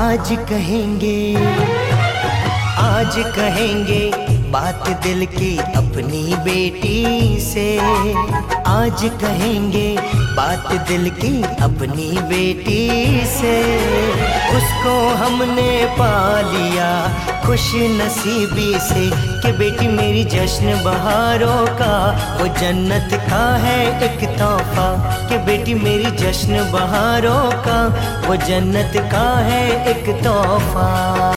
आज कहेंगे, आज कहेंगे बात दिल की अपनी बेटी से। आज कहेंगे बात दिल की अपनी बेटी से। उसको हमने पा लिया खुश नसीबी से कि बेटी मेरी जश्न बहारों का वो जन्नत का है एक तोहफा। कि बेटी मेरी जश्न बहारों का वो जन्नत का है एक तोहफा।